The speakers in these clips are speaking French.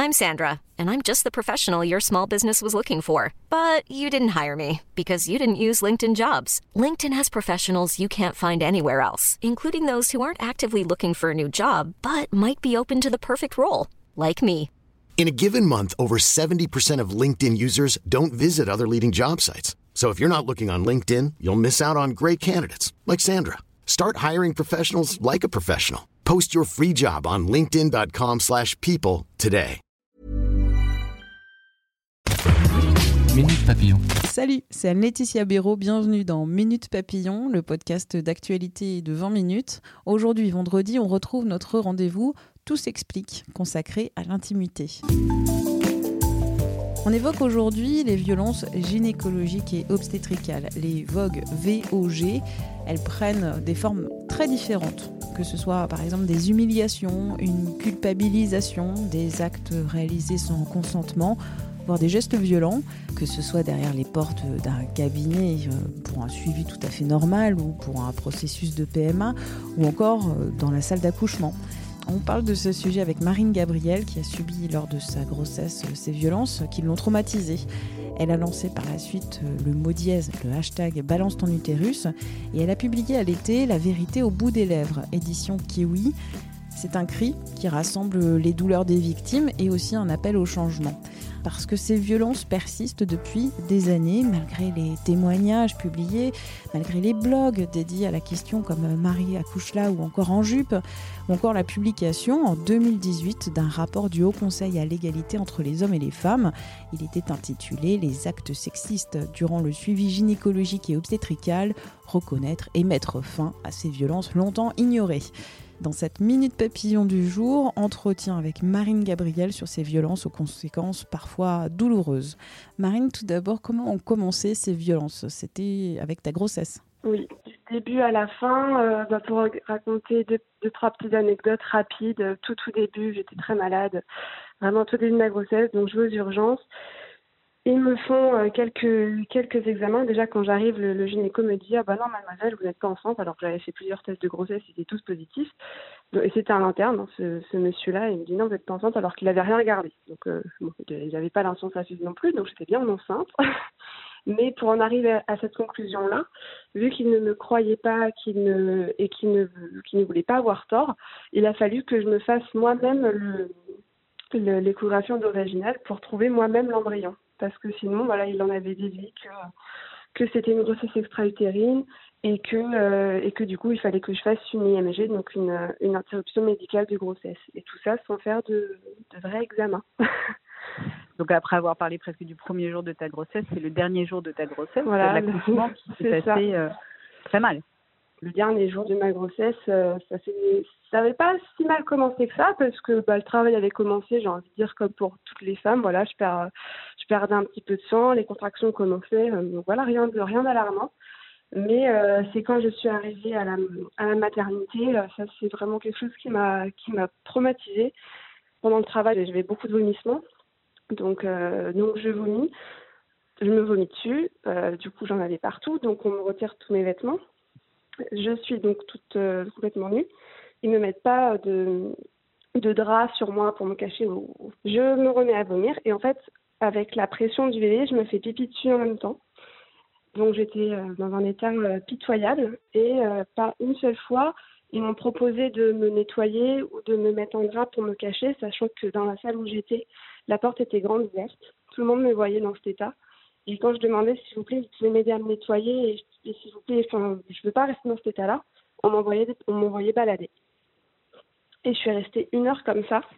I'm Sandra, and I'm just the professional your small business was looking for. But you didn't hire me because you didn't use LinkedIn Jobs. LinkedIn has professionals you can't find anywhere else, including those who aren't actively looking for a new job, but might be open to the perfect role, like me. In a given month, over 70% of LinkedIn users don't visit other leading job sites. So if you're not looking on LinkedIn, you'll miss out on great candidates like Sandra. Start hiring professionals like a professional. Post your free job on linkedin.com/people today. Minute Papillon. Salut, c'est Anne-Laetitia Béraud, bienvenue dans Minute Papillon, le podcast d'actualité de 20 minutes. Aujourd'hui, vendredi, on retrouve notre rendez-vous Tout s'explique, consacré à l'intimité. On évoque aujourd'hui les violences gynécologiques et obstétricales, les VOG, V-O-G. Elles prennent des formes très différentes, que ce soit par exemple des humiliations, une culpabilisation, des actes réalisés sans consentement, voire des gestes violents, que ce soit derrière les portes d'un cabinet pour un suivi tout à fait normal ou pour un processus de PMA, ou encore dans la salle d'accouchement. On parle de ce sujet avec Marine Gabriel qui a subi lors de sa grossesse ces violences qui l'ont traumatisée. Elle a lancé par la suite le mot dièse, le hashtag Balance ton utérus, et elle a publié à l'été La vérité au bout des lèvres, édition Kiwi. C'est un cri qui rassemble les douleurs des victimes et aussi un appel au changement. Parce que ces violences persistent depuis des années, malgré les témoignages publiés, malgré les blogs dédiés à la question comme Marie accouche là ou encore En jupe, ou encore la publication en 2018 d'un rapport du Haut Conseil à l'égalité entre les hommes et les femmes. Il était intitulé « Les actes sexistes durant le suivi gynécologique et obstétrical, reconnaître et mettre fin à ces violences longtemps ignorées ». Dans cette Minute Papillon du jour, entretien avec Marine Gabriel sur ces violences aux conséquences parfois douloureuses. Marine, tout d'abord, comment ont commencé ces violences ? C'était avec ta grossesse ? Oui, du début à la fin, pour raconter deux, trois petites anecdotes rapides. Tout début, j'étais très malade, vraiment tout début de ma grossesse, donc je vais aux urgences. Ils me font quelques examens. Déjà, quand j'arrive, le gynéco me dit « Ah bah non, mademoiselle, vous n'êtes pas enceinte », alors que j'avais fait plusieurs tests de grossesse, ils étaient tous positifs. Et c'était un interne, ce monsieur-là, il me dit « Non, vous n'êtes pas enceinte », alors qu'il n'avait rien regardé. Donc, il n'avait pas l'intention à non plus, donc j'étais bien enceinte. Mais pour en arriver à cette conclusion-là, vu qu'il ne me croyait pas qu'il ne voulait pas avoir tort, il a fallu que je me fasse moi-même l'échographie endovaginale pour trouver moi-même l'embryon. Parce que sinon, voilà, il en avait déduit que c'était une grossesse extra-utérine et que du coup, il fallait que je fasse une IMG, donc une interruption médicale de grossesse. Et tout ça sans faire de vrais examens. Donc après avoir parlé presque du premier jour de ta grossesse, c'est le dernier jour de ta grossesse, voilà, l'accouchement qui s'est passé très mal. Le dernier jour de ma grossesse, ça n'avait pas si mal commencé que ça, parce que le travail avait commencé, j'ai envie de dire, comme pour toutes les femmes. Voilà, je perdais un petit peu de sang, les contractions commençaient, donc voilà, rien d'alarmant. Mais c'est quand je suis arrivée à la maternité, ça c'est vraiment quelque chose qui m'a traumatisée. Pendant le travail, j'avais beaucoup de vomissements, donc je vomis, je me vomis dessus, du coup j'en avais partout, donc on me retire tous mes vêtements. Je suis donc toute complètement nue. Ils ne me mettent pas de drap sur moi pour me cacher. Je me remets à vomir et en fait, avec la pression du bébé, je me fais pipi dessus en même temps. Donc j'étais dans un état pitoyable et pas une seule fois, ils m'ont proposé de me nettoyer ou de me mettre en drap pour me cacher, sachant que dans la salle où j'étais, la porte était grande ouverte. Tout le monde me voyait dans cet état. Et quand je demandais, s'il vous plaît, vous pouvez m'aider à me nettoyer et s'il vous plaît, je ne veux pas rester dans cet état-là, on m'envoyait balader. Et je suis restée 1 heure comme ça,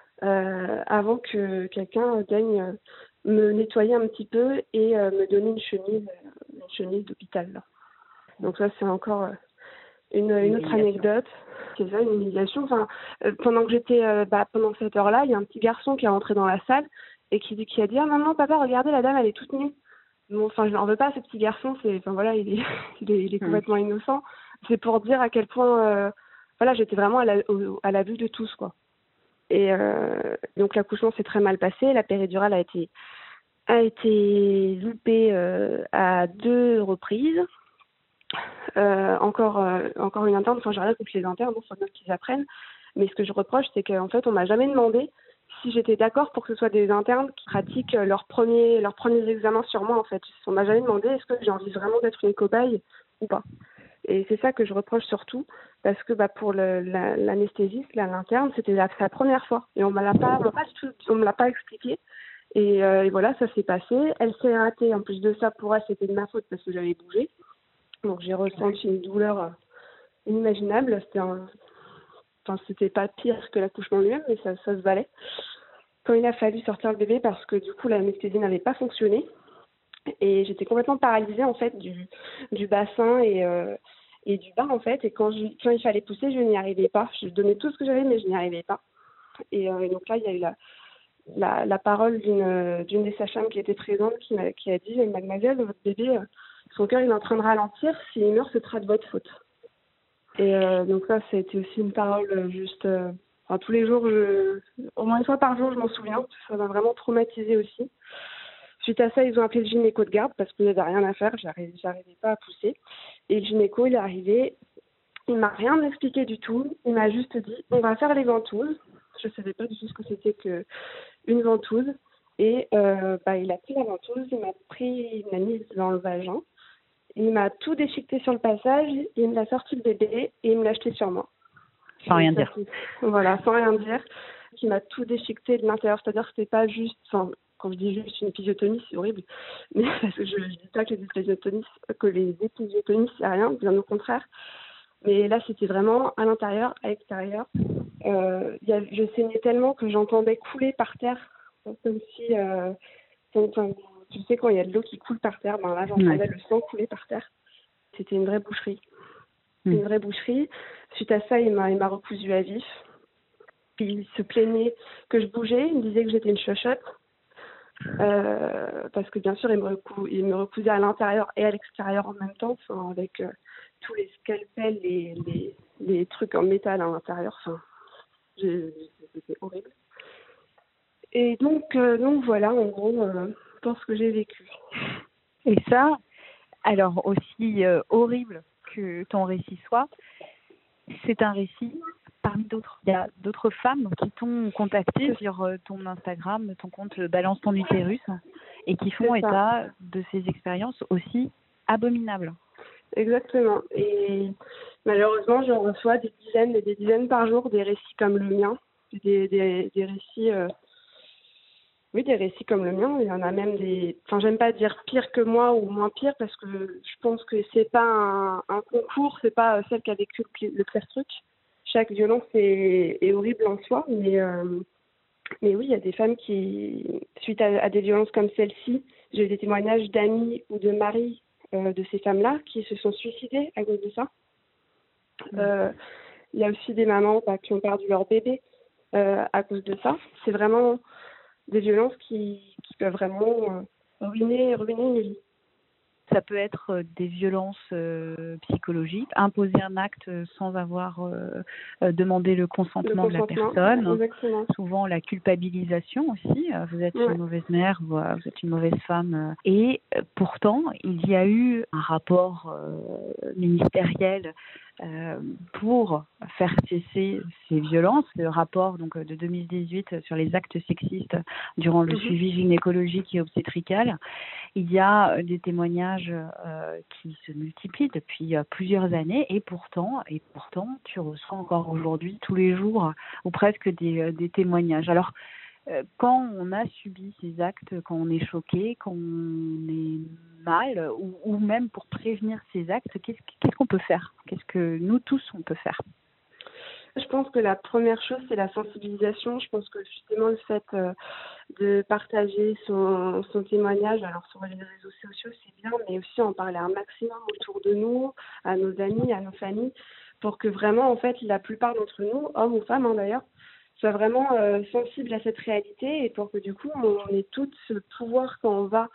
avant que quelqu'un daigne me nettoyer un petit peu et me donner une chemise d'hôpital. Là. Donc ça, c'est encore une autre anecdote. C'est ça, une humiliation. Pendant que j'étais, pendant cette heure-là, il y a un petit garçon qui est rentré dans la salle et qui a dit « Ah maman, papa, regardez, la dame, elle est toute nue ». Bon, je n'en veux pas, ce petit garçon, il est complètement innocent. C'est pour dire à quel point, j'étais vraiment à la vue de tous, quoi. Et donc l'accouchement s'est très mal passé, la péridurale a été loupée à 2 reprises. Encore une interne, j'ai rien contre les internes, il faut bien qu'ils apprennent. Mais ce que je reproche, c'est qu'en fait, on m'a jamais demandé si j'étais d'accord pour que ce soit des internes qui pratiquent leurs premiers examens sur moi, en fait. On m'a jamais demandé est-ce que j'ai envie vraiment d'être une cobaye ou pas. Et c'est ça que je reproche surtout, parce que pour l'anesthésiste, l'interne, c'était sa première fois. Et on me l'a pas expliqué. Et voilà, ça s'est passé. Elle s'est ratée. En plus de ça, pour elle, c'était de ma faute parce que j'avais bougé. Donc j'ai ressenti une douleur inimaginable. C'était pas pire que l'accouchement lui-même, mais ça se valait. Quand il a fallu sortir le bébé, parce que du coup l'anesthésie n'avait pas fonctionné, et j'étais complètement paralysée en fait du bassin et du bas en fait. Et quand il fallait pousser, je n'y arrivais pas. Je donnais tout ce que j'avais, mais je n'y arrivais pas. Et donc là, il y a eu la parole d'une des sages-femmes qui était présente, qui a dit mademoiselle, votre bébé, son cœur il est en train de ralentir. S'il meurt, ce sera de votre faute. Et donc ça a été aussi une parole juste. Tous les jours, au moins une fois par jour, je m'en souviens. Ça m'a vraiment traumatisée aussi. Suite à ça, ils ont appelé le gynéco de garde parce qu'il n'y avait rien à faire. J'arrivais pas à pousser. Et le gynéco, il est arrivé. Il m'a rien expliqué du tout. Il m'a juste dit, on va faire les ventouses. Je ne savais pas du tout ce que c'était qu'une ventouse. Et il a pris la ventouse, il m'a mise dans le vagin. Il m'a tout déchiqueté sur le passage, il me l'a sorti le bébé et il me l'a jeté sur moi. Sans rien dire. Voilà, sans rien dire. Il m'a tout déchiqueté de l'intérieur, c'est-à-dire que c'était pas juste, quand je dis juste une épisiotomie, c'est horrible, mais parce que je ne dis pas que les épisiotomies, c'est rien, bien au contraire. Mais là, c'était vraiment à l'intérieur, à l'extérieur. Je saignais tellement que j'entendais couler par terre, comme si... tu sais, quand il y a de l'eau qui coule par terre, là, j'entendais le sang couler par terre. C'était une vraie boucherie. Une vraie boucherie. Suite à ça, il m'a recousu à vif. Il se plaignait que je bougeais. Il me disait que j'étais une chochotte. Parce que bien sûr, il me recousait à l'intérieur et à l'extérieur en même temps, avec tous les scalpels, les trucs en métal à l'intérieur. C'était horrible. Et donc voilà, en gros, pour ce que j'ai vécu. Et ça, alors aussi horrible que ton récit soit, c'est un récit parmi d'autres. Il y a d'autres femmes qui t'ont contacté sur ton Instagram, ton compte Balance ton utérus, et qui font état de ces expériences aussi abominables. Exactement. Et malheureusement, je reçois des dizaines et des dizaines par jour des récits comme le mien. Des récits... Oui, des récits comme le mien. Il y en a même j'aime pas dire pire que moi ou moins pire parce que je pense que c'est pas un concours, c'est pas celle qui a vécu le pire truc. Chaque violence est horrible en soi, mais oui, il y a des femmes qui, suite à des violences comme celle-ci, j'ai eu des témoignages d'amis ou de maris de ces femmes-là qui se sont suicidées à cause de ça. Il y a aussi des mamans qui ont perdu leur bébé à cause de ça. C'est vraiment des violences qui peuvent vraiment ruiner une vie. Ça peut être des violences psychologiques, imposer un acte sans avoir demandé le consentement de la personne. Exactement. Souvent la culpabilisation aussi. Vous êtes une mauvaise mère, vous êtes une mauvaise femme. Et pourtant, il y a eu un rapport ministériel pour faire cesser ces violences, le rapport donc de 2018 sur les actes sexistes durant le suivi gynécologique et obstétrical. Il y a des témoignages qui se multiplient depuis plusieurs années et pourtant tu reçois encore aujourd'hui tous les jours ou presque des témoignages. Alors quand on a subi ces actes, quand on est choqué, quand on est mal, ou même pour prévenir ces actes, qu'est-ce qu'on peut faire? Qu'est-ce que nous tous on peut faire? Je pense que la première chose, c'est la sensibilisation. Je pense que justement le fait de partager son témoignage, alors sur les réseaux sociaux, c'est bien, mais aussi en parler un maximum autour de nous, à nos amis, à nos familles, pour que vraiment, en fait, la plupart d'entre nous, hommes ou femmes d'ailleurs, soient vraiment sensibles à cette réalité et pour que du coup, on ait tout ce pouvoir quand on va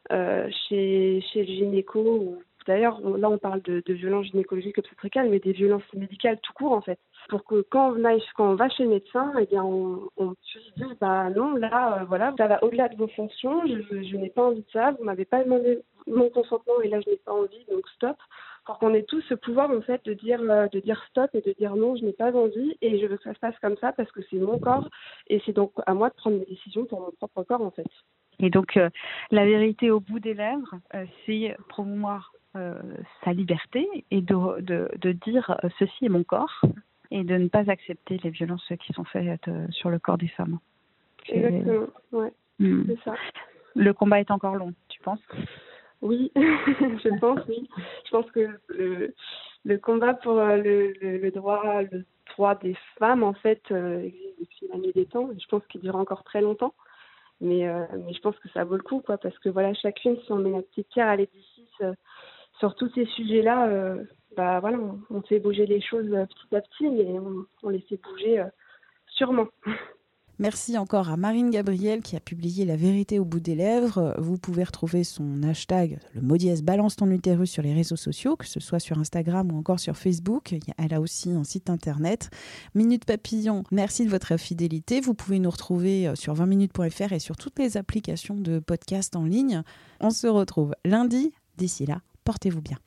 chez le gynéco ou d'ailleurs, là on parle de violences gynécologiques obstétricales, mais des violences médicales tout court en fait. Pour que quand on va chez le médecin, eh bien on puisse dire non, là voilà, ça va au-delà de vos fonctions, je n'ai pas envie de ça, vous m'avez pas demandé mon consentement et là je n'ai pas envie, donc stop. pour qu'on ait tous ce pouvoir en fait de dire stop et de dire non, je n'ai pas envie et je veux que ça se passe comme ça parce que c'est mon corps et c'est donc à moi de prendre mes décisions pour mon propre corps en fait. Et donc la vérité au bout des lèvres, c'est promouvoir sa liberté et de dire ceci est mon corps et de ne pas accepter les violences qui sont faites sur le corps des femmes. Exactement, ouais, c'est ça. Le combat est encore long, tu penses ? Oui, je pense, oui. Je pense que le combat pour le droit des femmes, en fait, existe depuis la nuit des temps. Je pense qu'il dure encore très longtemps. Mais je pense que ça vaut le coup, quoi, parce que voilà, chacune, si on met notre petite pierre à l'édifice sur tous ces sujets-là, voilà, on fait bouger les choses petit à petit, mais on les fait bouger sûrement. Merci encore à Marine Gabriel qui a publié La vérité au bout des lèvres. Vous pouvez retrouver son hashtag, le mot dièse balance ton utérus sur les réseaux sociaux, que ce soit sur Instagram ou encore sur Facebook. Elle a aussi un site internet. Minute Papillon, merci de votre fidélité. Vous pouvez nous retrouver sur 20minutes.fr et sur toutes les applications de podcast en ligne. On se retrouve lundi. D'ici là, portez-vous bien.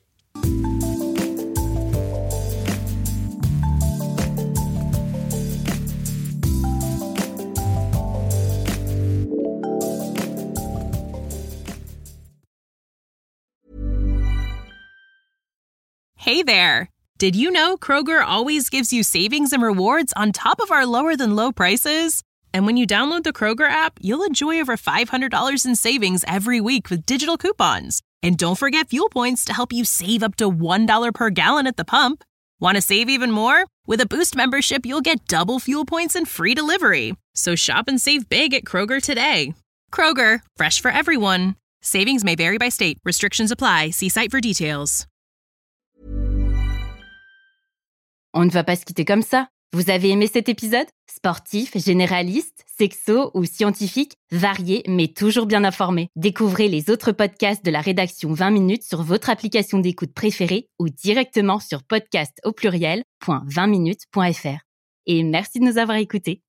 Hey there! Did you know Kroger always gives you savings and rewards on top of our lower-than-low prices? And when you download the Kroger app, you'll enjoy over $500 in savings every week with digital coupons. And don't forget fuel points to help you save up to $1 per gallon at the pump. Want to save even more? With a Boost membership, you'll get double fuel points and free delivery. So shop and save big at Kroger today. Kroger, fresh for everyone. Savings may vary by state. Restrictions apply. See site for details. On ne va pas se quitter comme ça. Vous avez aimé cet épisode ? Sportif, généraliste, sexo ou scientifique, varié mais toujours bien informé. Découvrez les autres podcasts de la rédaction 20 minutes sur votre application d'écoute préférée ou directement sur podcast@20minutes.fr. Et merci de nous avoir écoutés.